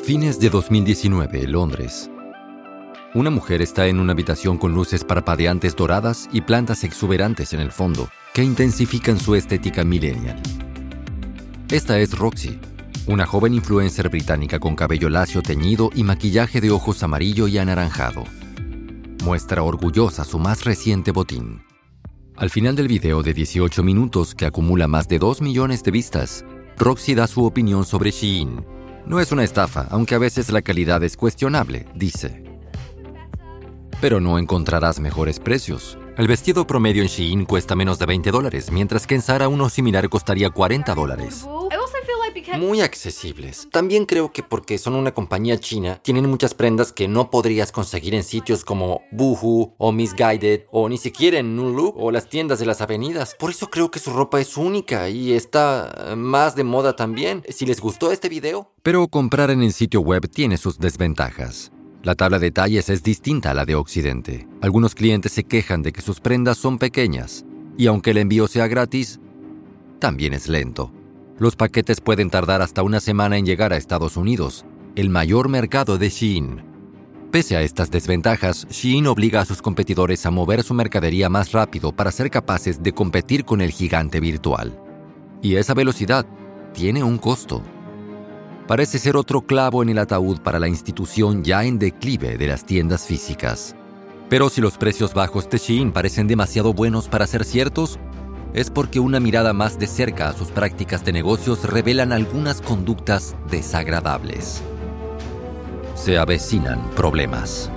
Fines de 2019, Londres. Una mujer está en una habitación con luces parpadeantes doradas y plantas exuberantes en el fondo, que intensifican su estética millennial. Esta es Roxy, una joven influencer británica con cabello lacio teñido y maquillaje de ojos amarillo y anaranjado. Muestra orgullosa su más reciente botín. Al final del video de 18 minutos, que acumula más de 2 millones de vistas, Roxy da su opinión sobre Shein. No es una estafa, aunque a veces la calidad es cuestionable, dice. Pero no encontrarás mejores precios. El vestido promedio en Shein cuesta menos de $20, mientras que en Zara uno similar costaría $40. Muy accesibles. También creo que porque son una compañía china, tienen muchas prendas que no podrías conseguir en sitios como Boohoo o Missguided o ni siquiera en New Look o las tiendas de las avenidas. Por eso creo que su ropa es única y está más de moda también. Si les gustó este video. Pero comprar en el sitio web tiene sus desventajas. La tabla de talles es distinta a la de Occidente. Algunos clientes se quejan de que sus prendas son pequeñas y aunque el envío sea gratis, también es lento. Los paquetes pueden tardar hasta una semana en llegar a Estados Unidos, el mayor mercado de Shein. Pese a estas desventajas, Shein obliga a sus competidores a mover su mercadería más rápido para ser capaces de competir con el gigante virtual. Y esa velocidad tiene un costo. Parece ser otro clavo en el ataúd para la institución ya en declive de las tiendas físicas. Pero si los precios bajos de Shein parecen demasiado buenos para ser ciertos, es porque una mirada más de cerca a sus prácticas de negocios revelan algunas conductas desagradables. Se avecinan problemas.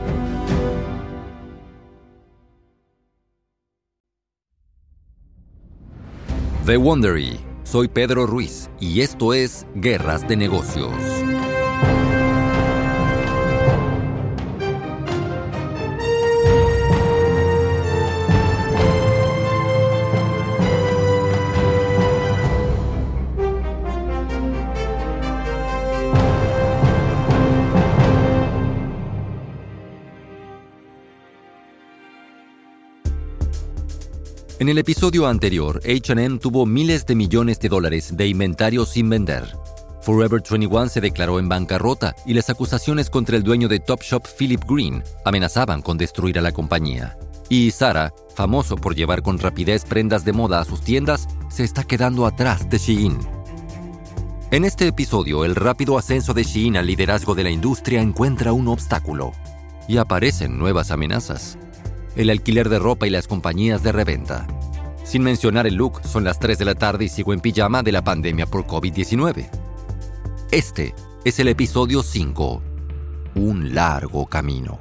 The Wondery. Soy Pedro Ruiz y esto es Guerras de Negocios. En el episodio anterior, H&M tuvo miles de millones de dólares de inventario sin vender. Forever 21 se declaró en bancarrota y las acusaciones contra el dueño de Topshop, Philip Green, amenazaban con destruir a la compañía. Y Zara, famoso por llevar con rapidez prendas de moda a sus tiendas, se está quedando atrás de Shein. En este episodio, el rápido ascenso de Shein al liderazgo de la industria encuentra un obstáculo. Y aparecen nuevas amenazas. El alquiler de ropa y las compañías de reventa. Sin mencionar el look, son las 3 de la tarde y sigo en pijama de la pandemia por COVID-19. Este es el episodio 5. Un largo camino.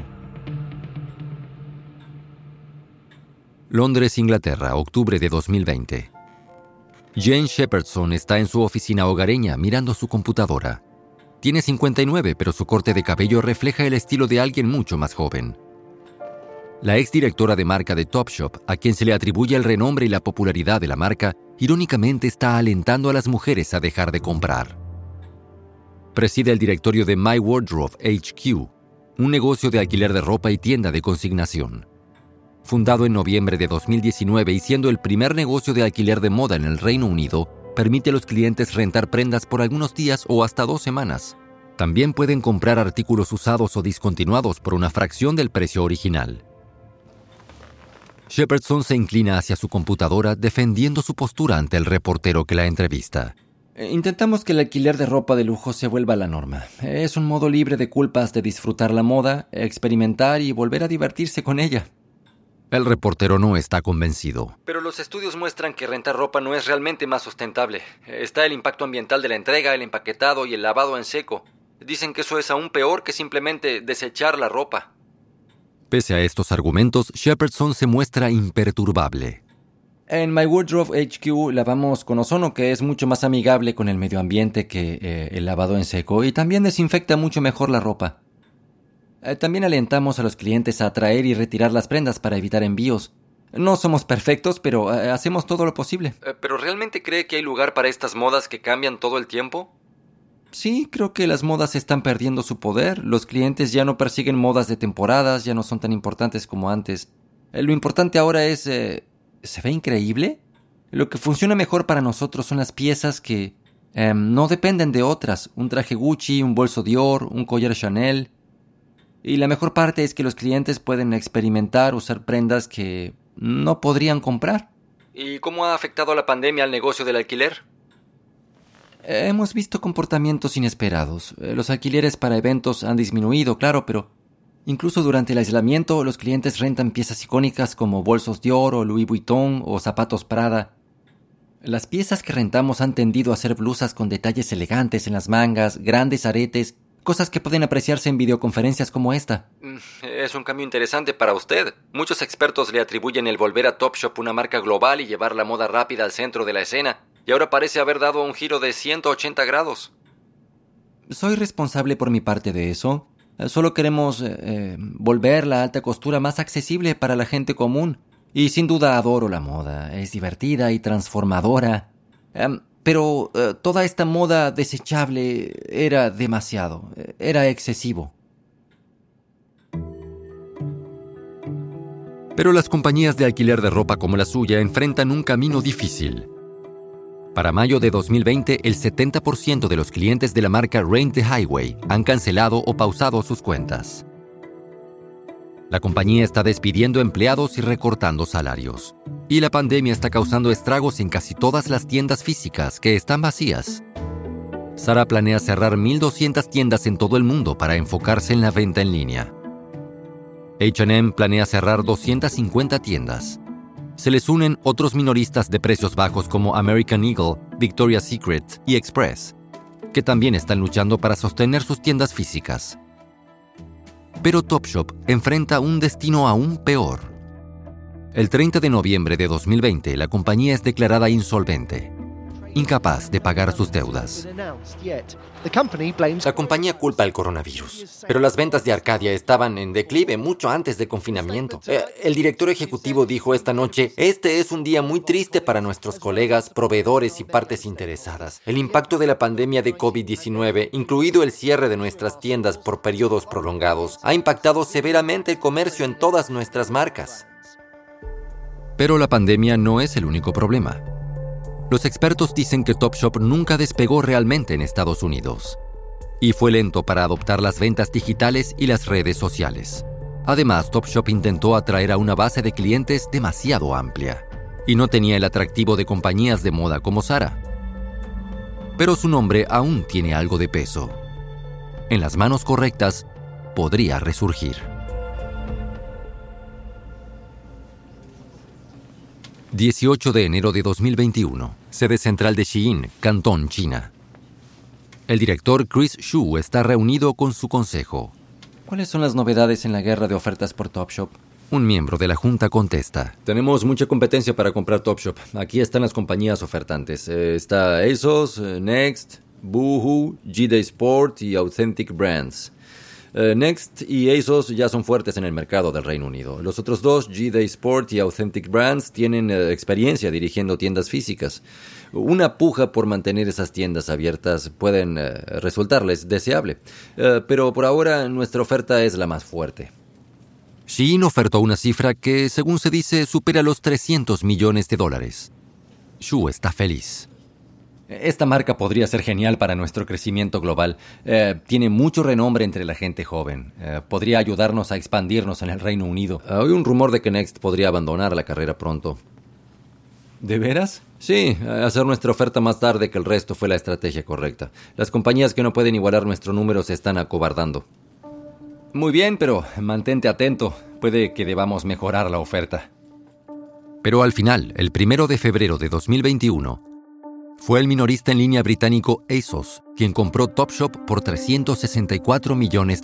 Londres, Inglaterra, octubre de 2020. Jane Shepherdson está en su oficina hogareña mirando su computadora. Tiene 59, pero su corte de cabello refleja el estilo de alguien mucho más joven. La exdirectora de marca de Topshop, a quien se le atribuye el renombre y la popularidad de la marca, irónicamente está alentando a las mujeres a dejar de comprar. Preside el directorio de My Wardrobe HQ, un negocio de alquiler de ropa y tienda de consignación. Fundado en noviembre de 2019 y siendo el primer negocio de alquiler de moda en el Reino Unido, permite a los clientes rentar prendas por algunos días o hasta 2 semanas. También pueden comprar artículos usados o discontinuados por una fracción del precio original. Shepherdson se inclina hacia su computadora defendiendo su postura ante el reportero que la entrevista. Intentamos que el alquiler de ropa de lujo se vuelva la norma. Es un modo libre de culpas de disfrutar la moda, experimentar y volver a divertirse con ella. El reportero no está convencido. Pero los estudios muestran que rentar ropa no es realmente más sustentable. Está el impacto ambiental de la entrega, el empaquetado y el lavado en seco. Dicen que eso es aún peor que simplemente desechar la ropa. Pese a estos argumentos, Shepherdson se muestra imperturbable. En My Wardrobe HQ lavamos con ozono, que es mucho más amigable con el medio ambiente que el lavado en seco, y también desinfecta mucho mejor la ropa. También alentamos a los clientes a traer y retirar las prendas para evitar envíos. No somos perfectos, pero hacemos todo lo posible. ¿Pero realmente cree que hay lugar para estas modas que cambian todo el tiempo? Sí, creo que las modas están perdiendo su poder. Los clientes ya no persiguen modas de temporadas, ya no son tan importantes como antes. Lo importante ahora es... ¿se ve increíble? Lo que funciona mejor para nosotros son las piezas que No dependen de otras. Un traje Gucci, un bolso Dior, un collar Chanel. Y la mejor parte es que los clientes pueden experimentar, usar prendas que no podrían comprar. ¿Y cómo ha afectado la pandemia al negocio del alquiler? Hemos visto comportamientos inesperados. Los alquileres para eventos han disminuido, claro, pero incluso durante el aislamiento los clientes rentan piezas icónicas como bolsos Dior o Louis Vuitton o zapatos Prada. Las piezas que rentamos han tendido a ser blusas con detalles elegantes en las mangas, grandes aretes, cosas que pueden apreciarse en videoconferencias como esta. Es un cambio interesante para usted. Muchos expertos le atribuyen el volver a Topshop una marca global y llevar la moda rápida al centro de la escena. Y ahora parece haber dado un giro de 180 grados. Soy responsable por mi parte de eso. Solo queremos volver la alta costura más accesible para la gente común. Y sin duda adoro la moda. Es divertida y transformadora. Pero toda esta moda desechable era demasiado. Era excesivo. Pero las compañías de alquiler de ropa como la suya enfrentan un camino difícil. Para mayo de 2020, el 70% de los clientes de la marca Rain the Highway han cancelado o pausado sus cuentas. La compañía está despidiendo empleados y recortando salarios. Y la pandemia está causando estragos en casi todas las tiendas físicas que están vacías. Zara planea cerrar 1,200 tiendas en todo el mundo para enfocarse en la venta en línea. H&M planea cerrar 250 tiendas. Se les unen otros minoristas de precios bajos como American Eagle, Victoria's Secret y Express, que también están luchando para sostener sus tiendas físicas. Pero Topshop enfrenta un destino aún peor. El 30 de noviembre de 2020, la compañía es declarada insolvente, incapaz de pagar sus deudas. La compañía culpa el coronavirus, pero las ventas de Arcadia estaban en declive mucho antes del confinamiento. El director ejecutivo dijo esta noche: "Este es un día muy triste para nuestros colegas, proveedores y partes interesadas. El impacto de la pandemia de COVID-19, incluido el cierre de nuestras tiendas por periodos prolongados, ha impactado severamente el comercio en todas nuestras marcas". Pero la pandemia no es el único problema. Los expertos dicen que Topshop nunca despegó realmente en Estados Unidos y fue lento para adoptar las ventas digitales y las redes sociales. Además, Topshop intentó atraer a una base de clientes demasiado amplia y no tenía el atractivo de compañías de moda como Zara. Pero su nombre aún tiene algo de peso. En las manos correctas, podría resurgir. 18 de enero de 2021, sede central de Shein, Cantón, China. El director Chris Xu está reunido con su consejo. ¿Cuáles son las novedades en la guerra de ofertas por Topshop? Un miembro de la junta contesta. Tenemos mucha competencia para comprar Topshop. Aquí están las compañías ofertantes. Está ASOS, Next, Boohoo, G-Day Sport y Authentic Brands. Next y ASOS ya son fuertes en el mercado del Reino Unido. Los otros dos, G-Day Sport y Authentic Brands, tienen experiencia dirigiendo tiendas físicas. Una puja por mantener esas tiendas abiertas pueden resultarles deseable. Pero por ahora nuestra oferta es la más fuerte. Shein ofertó una cifra que, según se dice, supera los $300 millones. Xu está feliz. Esta marca podría ser genial para nuestro crecimiento global. Tiene mucho renombre entre la gente joven. Podría ayudarnos a expandirnos en el Reino Unido. Hay un rumor de que Next podría abandonar la carrera pronto. ¿De veras? Sí, hacer nuestra oferta más tarde que el resto fue la estrategia correcta. Las compañías que no pueden igualar nuestro número se están acobardando. Muy bien, pero mantente atento. Puede que debamos mejorar la oferta. Pero al final, el 1 de febrero de 2021, fue el minorista en línea británico ASOS quien compró Topshop por $364 millones.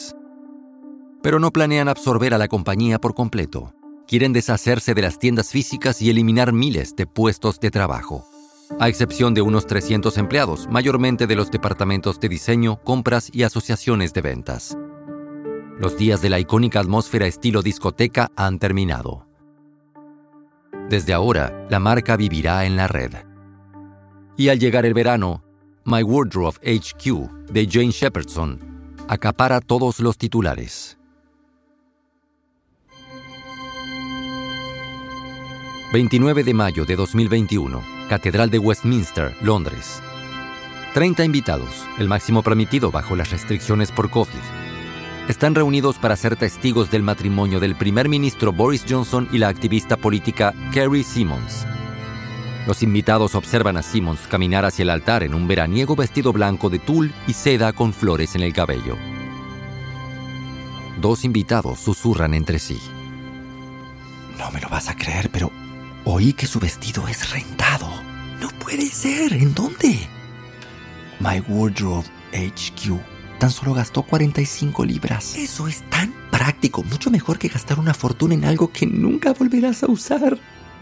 Pero no planean absorber a la compañía por completo. Quieren deshacerse de las tiendas físicas y eliminar miles de puestos de trabajo, a excepción de unos 300 empleados, mayormente de los departamentos de diseño, compras y asociaciones de ventas. Los días de la icónica atmósfera estilo discoteca han terminado. Desde ahora, la marca vivirá en la red. Y al llegar el verano, My Wardrobe HQ de Jane Shepherdson acapara todos los titulares. 29 de mayo de 2021, Catedral de Westminster, Londres. 30 invitados, el máximo permitido bajo las restricciones por COVID. Están reunidos para ser testigos del matrimonio del primer ministro Boris Johnson y la activista política Carrie Simons. Los invitados observan a Simons caminar hacia el altar en un veraniego vestido blanco de tul y seda con flores en el cabello. 2 invitados susurran entre sí. No me lo vas a creer, pero oí que su vestido es rentado. No puede ser. ¿En dónde? My Wardrobe HQ tan solo gastó 45 libras. Eso es tan práctico, mucho mejor que gastar una fortuna en algo que nunca volverás a usar.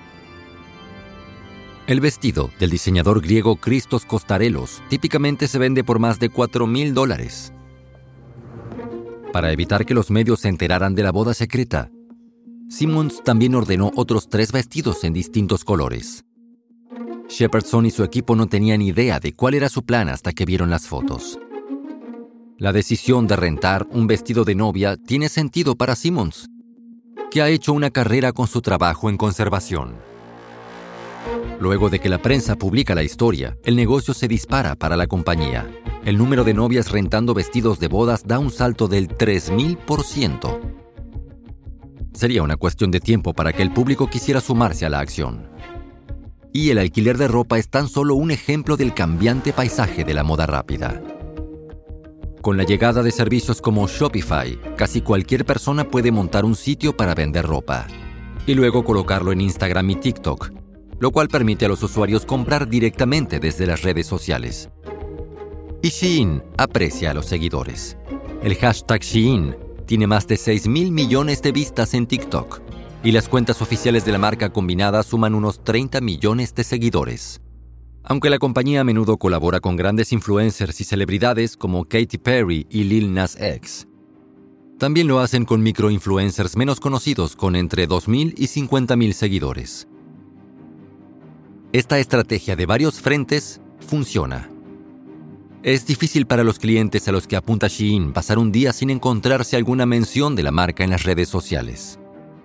El vestido del diseñador griego Christos Kostarelos típicamente se vende por más de $4,000. Para evitar que los medios se enteraran de la boda secreta, Simons también ordenó otros 3 vestidos en distintos colores. Shepardson y su equipo no tenían idea de cuál era su plan hasta que vieron las fotos. La decisión de rentar un vestido de novia tiene sentido para Simons, que ha hecho una carrera con su trabajo en conservación. Luego de que la prensa publica la historia, el negocio se dispara para la compañía. El número de novias rentando vestidos de bodas da un salto del 3,000%. Sería una cuestión de tiempo para que el público quisiera sumarse a la acción. Y el alquiler de ropa es tan solo un ejemplo del cambiante paisaje de la moda rápida. Con la llegada de servicios como Shopify, casi cualquier persona puede montar un sitio para vender ropa y luego colocarlo en Instagram y TikTok, lo cual permite a los usuarios comprar directamente desde las redes sociales. Y Shein aprecia a los seguidores. El hashtag Shein tiene más de 6,000 millones de vistas en TikTok y las cuentas oficiales de la marca combinada suman unos 30 millones de seguidores. Aunque la compañía a menudo colabora con grandes influencers y celebridades como Katy Perry y Lil Nas X, también lo hacen con microinfluencers menos conocidos con entre 2,000 y 50,000 seguidores. Esta estrategia de varios frentes funciona. Es difícil para los clientes a los que apunta Shein pasar un día sin encontrarse alguna mención de la marca en las redes sociales.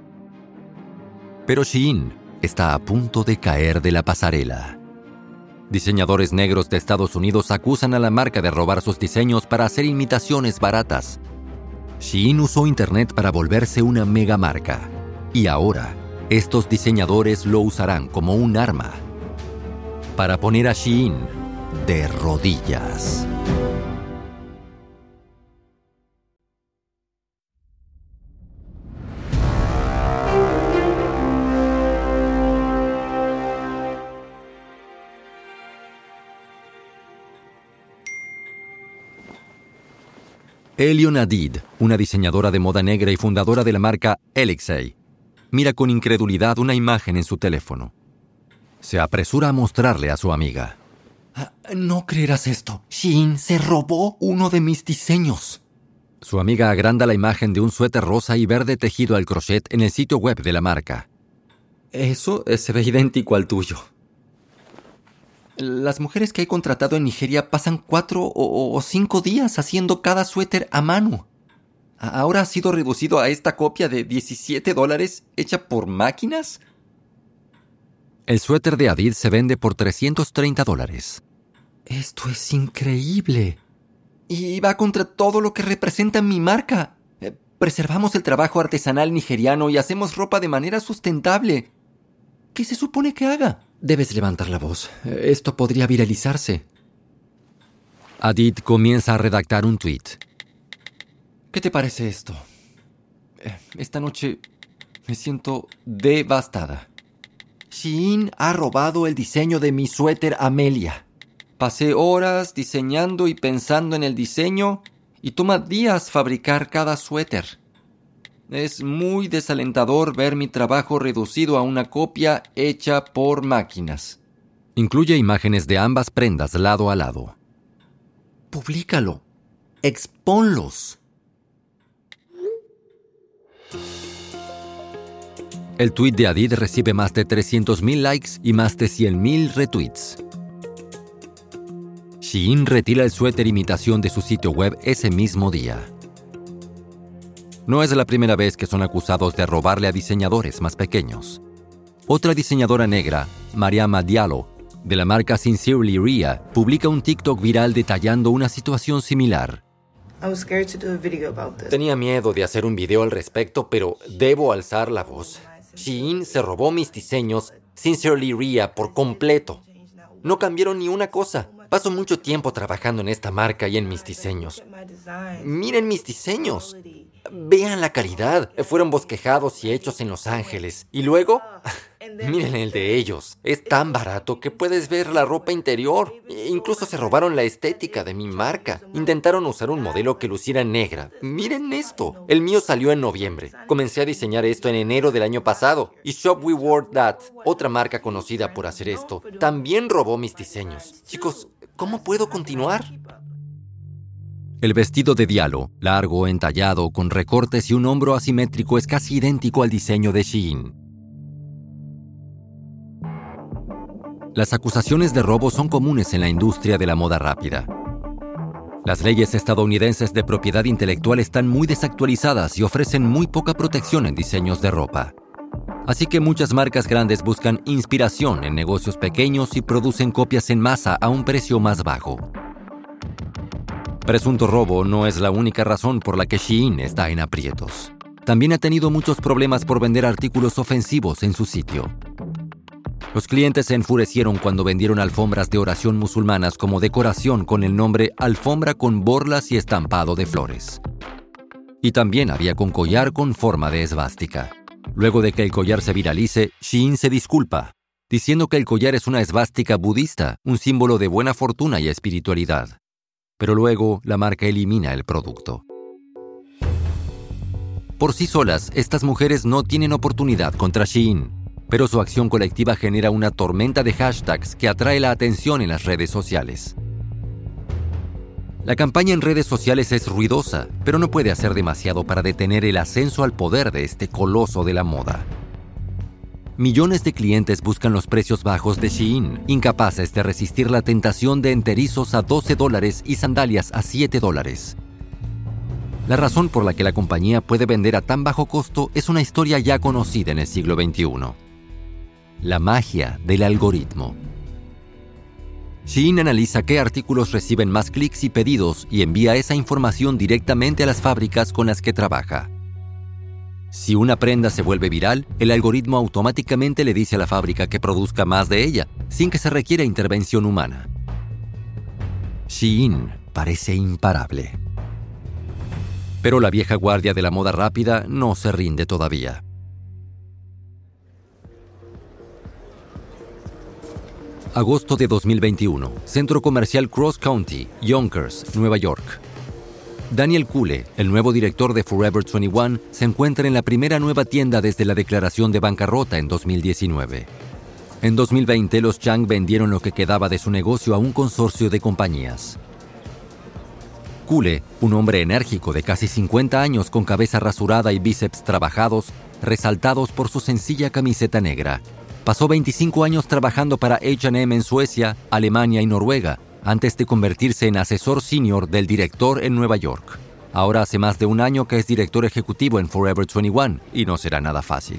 Pero Shein está a punto de caer de la pasarela. Diseñadores negros de Estados Unidos acusan a la marca de robar sus diseños para hacer imitaciones baratas. Shein usó Internet para volverse una mega marca. Y ahora, estos diseñadores lo usarán como un arma para poner a Shein de rodillas. Elion Hadid, una diseñadora de moda negra y fundadora de la marca Elixir, mira con incredulidad una imagen en su teléfono. Se apresura a mostrarle a su amiga. No creerás esto. Shein se robó uno de mis diseños. Su amiga agranda la imagen de un suéter rosa y verde tejido al crochet en el sitio web de la marca. Eso se ve idéntico al tuyo. Las mujeres que he contratado en Nigeria pasan 4 o 5 días haciendo cada suéter a mano. ¿Ahora ha sido reducido a esta copia de $17 hecha por máquinas? El suéter de Hadid se vende por $330. Esto es increíble. Y va contra todo lo que representa mi marca. Preservamos el trabajo artesanal nigeriano y hacemos ropa de manera sustentable. ¿Qué se supone que haga? Debes levantar la voz. Esto podría viralizarse. Hadid comienza a redactar un tuit. ¿Qué te parece esto? Esta noche me siento devastada. Shein ha robado el diseño de mi suéter Amelia. Pasé horas diseñando y pensando en el diseño y toma días fabricar cada suéter. Es muy desalentador ver mi trabajo reducido a una copia hecha por máquinas. Incluye imágenes de ambas prendas lado a lado. Publícalo. Expónlos. El tuit de Hadid recibe más de 300,000 likes y más de 100,000 retweets. Shein retira el suéter imitación de su sitio web ese mismo día. No es la primera vez que son acusados de robarle a diseñadores más pequeños. Otra diseñadora negra, Mariama Diallo, de la marca Sincerely Ria, publica un TikTok viral detallando una situación similar. Tenía miedo de hacer un video al respecto, pero debo alzar la voz. Shein se robó mis diseños Sincerely Ria por completo. No cambiaron ni una cosa. Paso mucho tiempo trabajando en esta marca y en mis diseños. Miren mis diseños. Vean la calidad. Fueron bosquejados y hechos en Los Ángeles. Y luego, miren el de ellos. Es tan barato que puedes ver la ropa interior. Incluso se robaron la estética de mi marca. Intentaron usar un modelo que luciera negra. Miren esto. El mío salió en noviembre. Comencé a diseñar esto en enero del año pasado. Y Shop We Wore That, otra marca conocida por hacer esto, también robó mis diseños. Chicos, ¿cómo puedo continuar? El vestido de Diallo, largo, entallado, con recortes y un hombro asimétrico, es casi idéntico al diseño de Shein. Las acusaciones de robo son comunes en la industria de la moda rápida. Las leyes estadounidenses de propiedad intelectual están muy desactualizadas y ofrecen muy poca protección en diseños de ropa. Así que muchas marcas grandes buscan inspiración en negocios pequeños y producen copias en masa a un precio más bajo. Presunto robo no es la única razón por la que Shein está en aprietos. También ha tenido muchos problemas por vender artículos ofensivos en su sitio. Los clientes se enfurecieron cuando vendieron alfombras de oración musulmanas como decoración con el nombre alfombra con borlas y estampado de flores. Y también había con collar con forma de esvástica. Luego de que el collar se viralice, Shein se disculpa, diciendo que el collar es una esvástica budista, un símbolo de buena fortuna y espiritualidad. Pero luego la marca elimina el producto. Por sí solas, estas mujeres no tienen oportunidad contra Shein, pero su acción colectiva genera una tormenta de hashtags que atrae la atención en las redes sociales. La campaña en redes sociales es ruidosa, pero no puede hacer demasiado para detener el ascenso al poder de este coloso de la moda. Millones de clientes buscan los precios bajos de Shein, incapaces de resistir la tentación de enterizos a $12 y sandalias a $7. La razón por la que la compañía puede vender a tan bajo costo es una historia ya conocida en el siglo XXI. La magia del algoritmo. Shein analiza qué artículos reciben más clics y pedidos y envía esa información directamente a las fábricas con las que trabaja. Si una prenda se vuelve viral, el algoritmo automáticamente le dice a la fábrica que produzca más de ella, sin que se requiera intervención humana. Shein parece imparable. Pero la vieja guardia de la moda rápida no se rinde todavía. Agosto de 2021, Centro Comercial Cross County, Yonkers, Nueva York. Daniel Kuhle, el nuevo director de Forever 21, se encuentra en la primera nueva tienda desde la declaración de bancarrota en 2019. En 2020, los Chang vendieron lo que quedaba de su negocio a un consorcio de compañías. Kuhle, un hombre enérgico de casi 50 años con cabeza rasurada y bíceps trabajados, resaltados por su sencilla camiseta negra, pasó 25 años trabajando para H&M en Suecia, Alemania y Noruega, antes de convertirse en asesor senior del director en Nueva York. Ahora hace más de un año que es director ejecutivo en Forever 21 y no será nada fácil.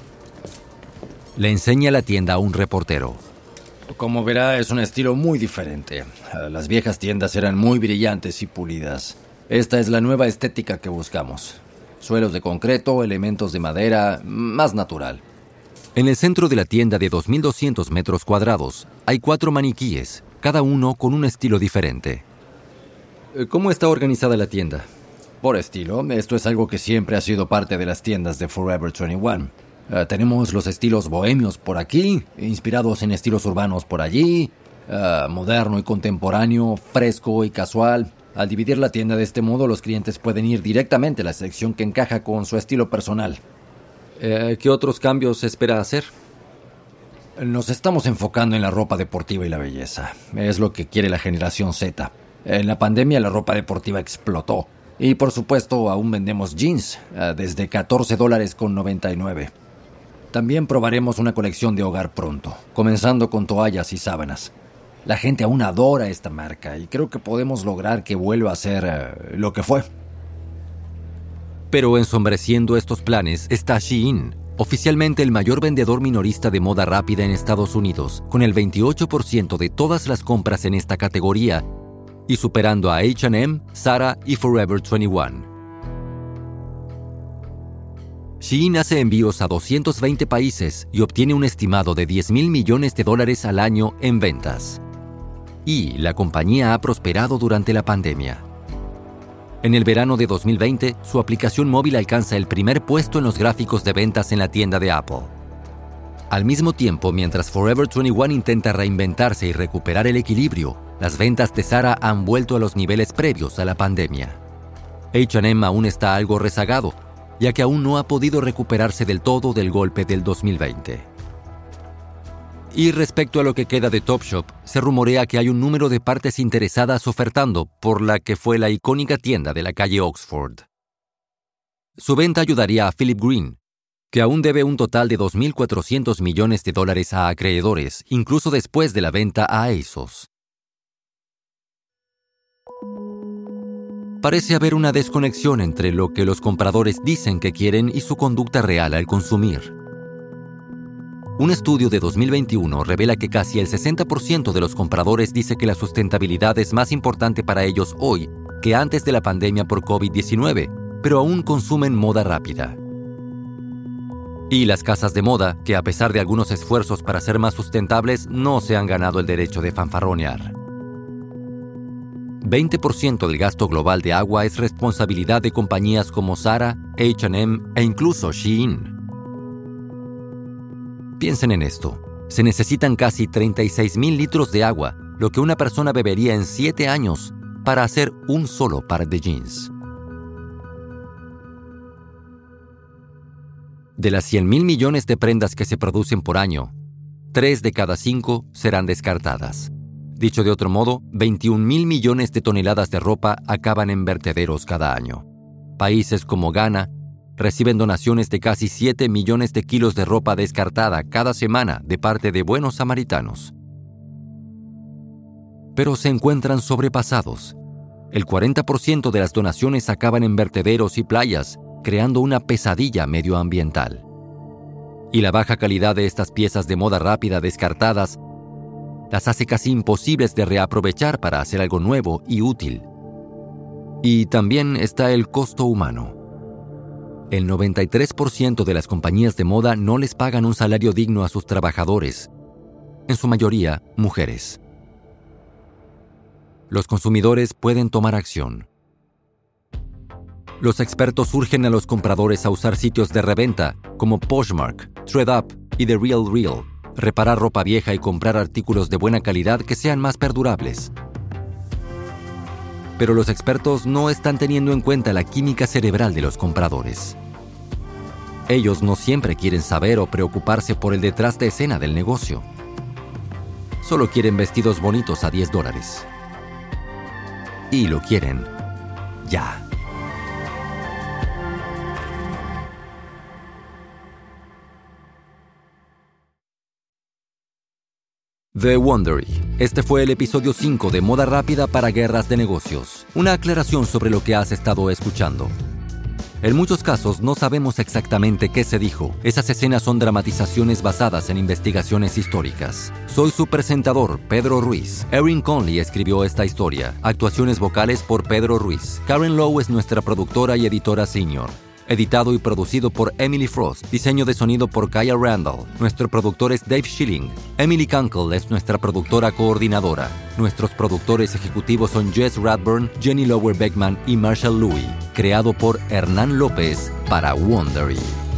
Le enseña la tienda a un reportero. Como verá, es un estilo muy diferente. Las viejas tiendas eran muy brillantes y pulidas. Esta es la nueva estética que buscamos. Suelos de concreto, elementos de madera, más natural. En el centro de la tienda de 2.200 metros cuadrados hay 4 maniquíes, cada uno con un estilo diferente. ¿Cómo está organizada la tienda? Por estilo, esto es algo que siempre ha sido parte de las tiendas de Forever 21. Tenemos los estilos bohemios por aquí, inspirados en estilos urbanos por allí, moderno y contemporáneo, fresco y casual. Al dividir la tienda de este modo, los clientes pueden ir directamente a la sección que encaja con su estilo personal. ¿Qué otros cambios espera hacer? Nos estamos enfocando en la ropa deportiva y la belleza. Es lo que quiere la generación Z. En la pandemia la ropa deportiva explotó. Y por supuesto aún vendemos jeans, desde $14.99. También probaremos una colección de hogar pronto, comenzando con toallas y sábanas. La gente aún adora esta marca y creo que podemos lograr que vuelva a ser lo que fue. Pero ensombreciendo estos planes está Shein, oficialmente el mayor vendedor minorista de moda rápida en Estados Unidos, con el 28% de todas las compras en esta categoría y superando a H&M, Zara y Forever 21. Shein hace envíos a 220 países y obtiene un estimado de $10,000 millones al año en ventas. Y la compañía ha prosperado durante la pandemia. En el verano de 2020, su aplicación móvil alcanza el primer puesto en los gráficos de ventas en la tienda de Apple. Al mismo tiempo, mientras Forever 21 intenta reinventarse y recuperar el equilibrio, las ventas de Zara han vuelto a los niveles previos a la pandemia. H&M aún está algo rezagado, ya que aún no ha podido recuperarse del todo del golpe del 2020. Y respecto a lo que queda de Topshop, se rumorea que hay un número de partes interesadas ofertando por la que fue la icónica tienda de la calle Oxford. Su venta ayudaría a Philip Green, que aún debe un total de $2,400 millones a acreedores, incluso después de la venta a ASOS. Parece haber una desconexión entre lo que los compradores dicen que quieren y su conducta real al consumir. Un estudio de 2021 revela que casi el 60% de los compradores dice que la sustentabilidad es más importante para ellos hoy que antes de la pandemia por COVID-19, pero aún consumen moda rápida. Y las casas de moda, que a pesar de algunos esfuerzos para ser más sustentables, no se han ganado el derecho de fanfarronear. 20% del gasto global de agua es responsabilidad de compañías como Zara, H&M e incluso Shein. Piensen en esto. Se necesitan casi 36,000 litros de agua, lo que una persona bebería en 7 años para hacer un solo par de jeans. De las 100,000 millones de prendas que se producen por año, 3 de cada 5 serán descartadas. Dicho de otro modo, 21,000 millones de toneladas de ropa acaban en vertederos cada año. Países como Ghana reciben donaciones de casi 7 millones de kilos de ropa descartada cada semana de parte de buenos samaritanos. Pero se encuentran sobrepasados. El 40% de las donaciones acaban en vertederos y playas, creando una pesadilla medioambiental. Y la baja calidad de estas piezas de moda rápida descartadas las hace casi imposibles de reaprovechar para hacer algo nuevo y útil. Y también está el costo humano. El 93% de las compañías de moda no les pagan un salario digno a sus trabajadores, en su mayoría mujeres. Los consumidores pueden tomar acción. Los expertos urgen a los compradores a usar sitios de reventa como Poshmark, ThredUp y The Real Real, reparar ropa vieja y comprar artículos de buena calidad que sean más perdurables. Pero los expertos no están teniendo en cuenta la química cerebral de los compradores. Ellos no siempre quieren saber o preocuparse por el detrás de escena del negocio. Solo quieren vestidos bonitos a $10. Y lo quieren ya. The Wondery. Este fue el episodio 5 de Moda Rápida para Guerras de Negocios. Una aclaración sobre lo que has estado escuchando. En muchos casos no sabemos exactamente qué se dijo. Esas escenas son dramatizaciones basadas en investigaciones históricas. Soy su presentador, Pedro Ruiz. Erin Conley escribió esta historia. Actuaciones vocales por Pedro Ruiz. Karen Lowe es nuestra productora y editora senior. Editado y producido por Emily Frost. Diseño de sonido por Kaya Randall. Nuestro productor es Dave Schilling. Emily Kunkel es nuestra productora coordinadora. Nuestros productores ejecutivos son Jess Radburn, Jenny Lower Beckman y Marshall Louis. Creado por Hernán López para Wondery.